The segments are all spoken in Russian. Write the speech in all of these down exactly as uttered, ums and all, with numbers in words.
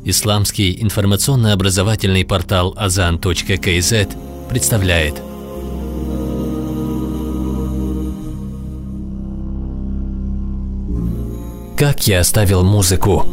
Исламский информационно-образовательный портал азан точка кей зет представляет. Как я оставил музыку.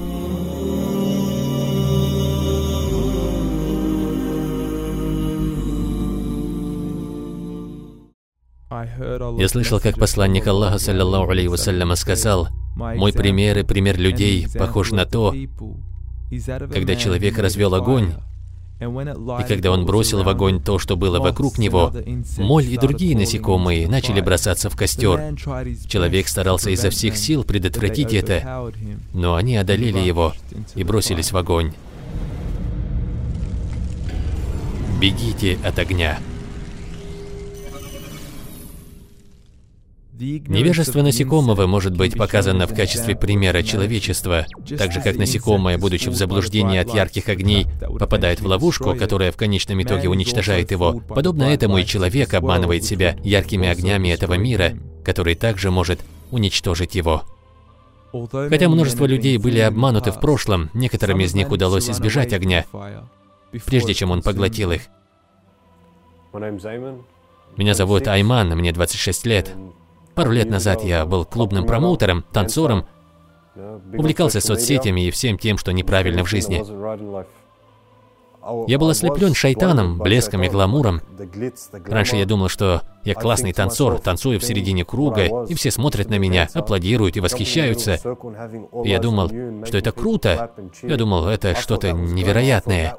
Я слышал, как посланник Аллаха, саллаллаху алейхи вассаляма, сказал: «Мой пример и пример людей похож на то, когда человек развел огонь, и когда он бросил в огонь то, что было вокруг него, моль и другие насекомые начали бросаться в костер. Человек старался изо всех сил предотвратить это, но они одолели его и бросились в огонь. Бегите от огня». Невежество насекомого может быть показано в качестве примера человечества, так же как насекомое, будучи в заблуждении от ярких огней, попадает в ловушку, которая в конечном итоге уничтожает его. Подобно этому и человек обманывает себя яркими огнями этого мира, который также может уничтожить его. Хотя множество людей были обмануты в прошлом, некоторым из них удалось избежать огня, прежде чем он поглотил их. Меня зовут Айман, мне двадцать шесть лет. Пару лет назад я был клубным промоутером, танцором, увлекался соцсетями и всем тем, что неправильно в жизни. Я был ослеплен шайтаном, блеском и гламуром. Раньше я думал, что я классный танцор, танцую в середине круга, и все смотрят на меня, аплодируют и восхищаются. И я думал, что это круто. Я думал, это что-то невероятное.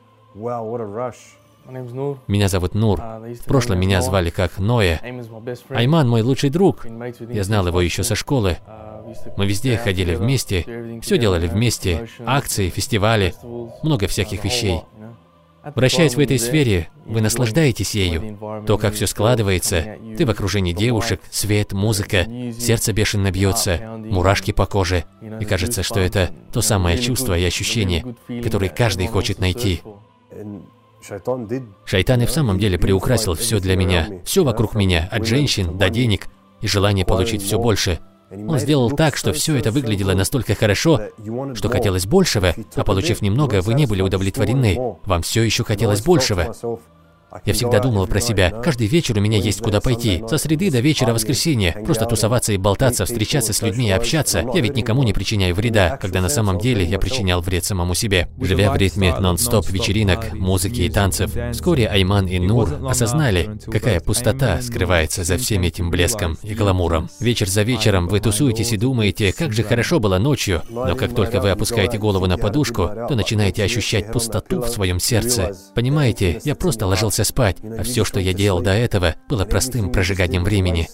Меня зовут Нур. В прошлом меня звали как Ноя. Айман мой лучший друг. Я знал его еще со школы. Мы везде ходили вместе, все делали вместе. Акции, фестивали, много всяких вещей. Вращаясь в этой сфере, вы наслаждаетесь ею. То, как все складывается, ты в окружении девушек, свет, музыка, сердце бешено бьется, мурашки по коже. И кажется, что это то самое чувство и ощущение, которое каждый хочет найти. Шайтан и в самом деле приукрасил все для меня, все вокруг меня, от женщин до денег и желания получить все больше. Он сделал так, что все это выглядело настолько хорошо, что хотелось большего, а получив немного, вы не были удовлетворены. Вам все еще хотелось большего. Я всегда думал про себя, каждый вечер у меня есть куда пойти, со среды до вечера воскресенья, просто тусоваться и болтаться, встречаться с людьми и общаться. Я ведь никому не причиняю вреда, когда на самом деле я причинял вред самому себе. Живя в ритме нон-стоп вечеринок, музыки и танцев, вскоре Айман и Нур осознали, какая пустота скрывается за всем этим блеском и гламуром. Вечер за вечером вы тусуетесь и думаете, как же хорошо было ночью, но как только вы опускаете голову на подушку, то начинаете ощущать пустоту в своем сердце. Понимаете, я просто ложился спать, а все, что я делал до этого, было простым прожиганием времени.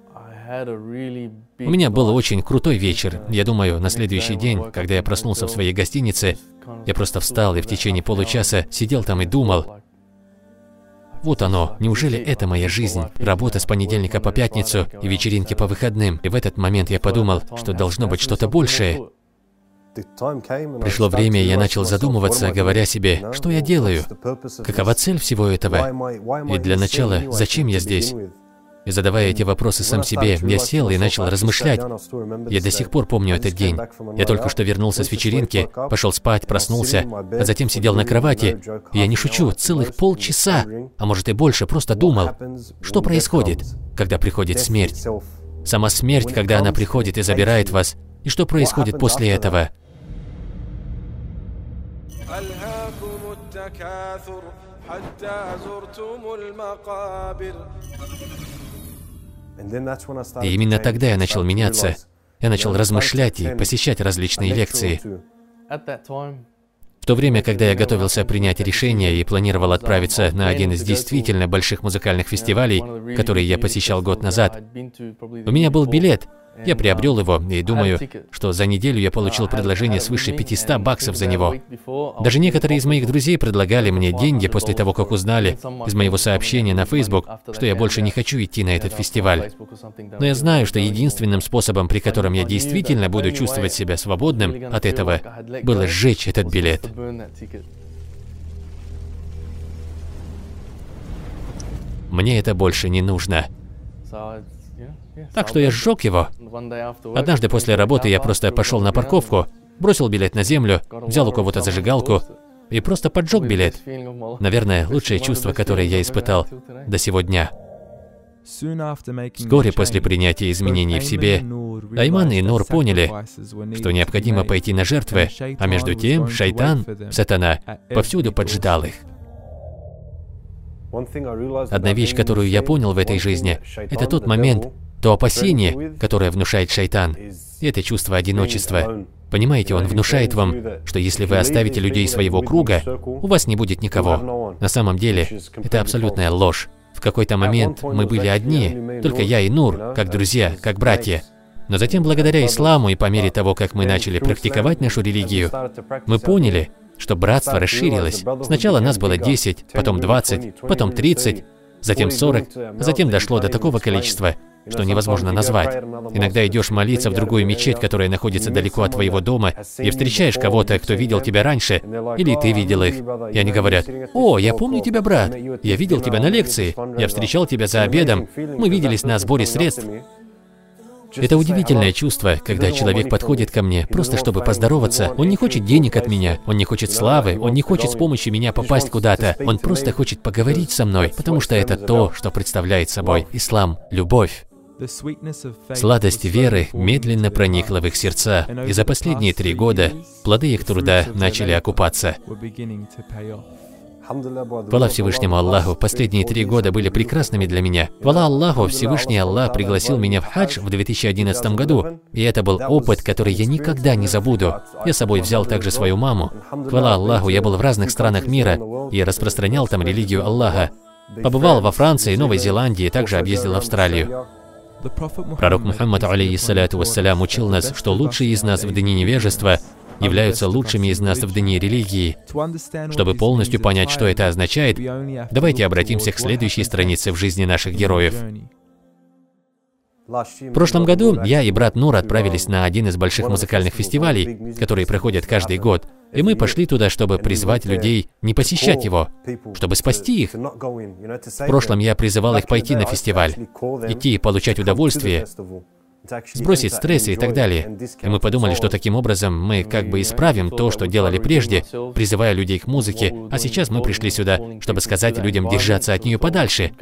У меня был очень крутой вечер. Я думаю, на следующий день, когда я проснулся в своей гостинице, я просто встал и в течение получаса сидел там и думал: вот оно, неужели это моя жизнь? Работа с понедельника по пятницу и вечеринки по выходным. И в этот момент я подумал, что должно быть что-то большее. Пришло время, и я начал задумываться, говоря себе, что я делаю, какова цель всего этого, и для начала, зачем я здесь? И задавая эти вопросы сам себе, я сел и начал размышлять. Я до сих пор помню этот день. Я только что вернулся с вечеринки, пошел спать, проснулся, а затем сидел на кровати. И я не шучу, целых полчаса, а может и больше, просто думал, что происходит, когда приходит смерть. Сама смерть, когда она приходит и забирает вас, и что происходит после этого. И именно тогда я начал меняться. Я начал размышлять и посещать различные лекции. В то время, когда я готовился принять решение и планировал отправиться на один из действительно больших музыкальных фестивалей, которые я посещал год назад, у меня был билет. Я приобрел его и думаю, что за неделю я получил предложение свыше пятисот баксов за него. Даже некоторые из моих друзей предлагали мне деньги после того, как узнали из моего сообщения на Facebook, что я больше не хочу идти на этот фестиваль. Но я знаю, что единственным способом, при котором я действительно буду чувствовать себя свободным от этого, было сжечь этот билет. Мне это больше не нужно. Так что я сжег его. Однажды после работы я просто пошел на парковку, бросил билет на землю, взял у кого-то зажигалку и просто поджег билет. Наверное, лучшее чувство, которое я испытал до сего дня. Вскоре после принятия изменений в себе, Айман и Нур поняли, что необходимо пойти на жертвы, а между тем шайтан, сатана, повсюду поджидал их. Одна вещь, которую я понял в этой жизни, это тот момент, то опасение, которое внушает шайтан, и это чувство одиночества. Понимаете, он внушает вам, что если вы оставите людей своего круга, у вас не будет никого. На самом деле, это абсолютная ложь. В какой-то момент мы были одни, только я и Нур, как друзья, как братья. Но затем, благодаря исламу и по мере того, как мы начали практиковать нашу религию, мы поняли, что братство расширилось. Сначала нас было десять, потом двадцать, потом тридцать, затем сорок, а затем дошло до такого количества, что невозможно назвать. Иногда идешь молиться в другую мечеть, которая находится далеко от твоего дома, и встречаешь кого-то, кто видел тебя раньше, или ты видел их. И они говорят: «О, я помню тебя, брат. Я видел тебя на лекции. Я встречал тебя за обедом. Мы виделись на сборе средств». Это удивительное чувство, когда человек подходит ко мне, просто чтобы поздороваться. Он не хочет денег от меня, он не хочет славы, он не хочет с помощью меня попасть куда-то. Он просто хочет поговорить со мной, потому что это то, что представляет собой ислам, любовь. Сладость веры медленно проникла в их сердца, и за последние три года плоды их труда начали окупаться. Хвала Всевышнему Аллаху, последние три года были прекрасными для меня. Хвала Аллаху, Всевышний Аллах пригласил меня в хадж в две тысячи одиннадцатом году, и это был опыт, который я никогда не забуду. Я с собой взял также свою маму. Хвала Аллаху, я был в разных странах мира и распространял там религию Аллаха. Побывал во Франции, Новой Зеландии, также объездил Австралию. Пророк Мухаммад, алейхиссаляту вассалям, учил нас, что лучшие из нас в дни невежества являются лучшими из нас в дни религии. Чтобы полностью понять, что это означает, давайте обратимся к следующей странице в жизни наших героев. В прошлом году я и брат Нур отправились на один из больших музыкальных фестивалей, которые проходят каждый год, и мы пошли туда, чтобы призвать людей не посещать его, чтобы спасти их. В прошлом я призывал их пойти на фестиваль, идти и получать удовольствие, сбросить стрессы и так далее. И мы подумали, что таким образом мы как бы исправим то, что делали прежде, призывая людей к музыке, а сейчас мы пришли сюда, чтобы сказать людям держаться от нее подальше.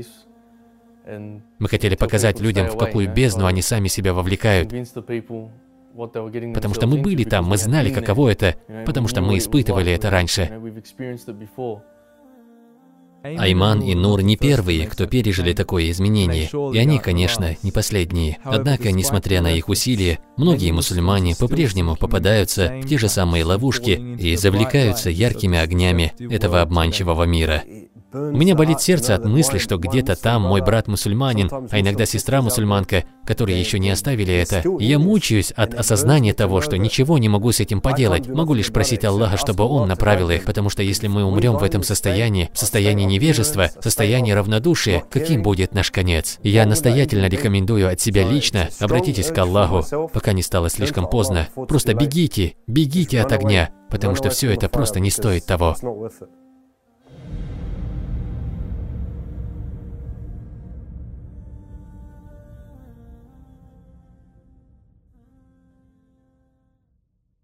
Мы хотели показать людям, в какую бездну они сами себя вовлекают. Потому что мы были там, мы знали, каково это, потому что мы испытывали это раньше. Айман и Нур не первые, кто пережили такое изменение, и они, конечно, не последние. Однако, несмотря на их усилия, многие мусульмане по-прежнему попадаются в те же самые ловушки и завлекаются яркими огнями этого обманчивого мира. У меня болит сердце от мысли, что где-то там мой брат мусульманин, а иногда сестра мусульманка, которые еще не оставили это. И я мучаюсь от осознания того, что ничего не могу с этим поделать. Могу лишь просить Аллаха, чтобы Он направил их, потому что если мы умрем в этом состоянии, в состоянии невежества, в состоянии равнодушия, каким будет наш конец? И я настоятельно рекомендую от себя лично, обратитесь к Аллаху, пока не стало слишком поздно. Просто бегите, бегите от огня, потому что все это просто не стоит того.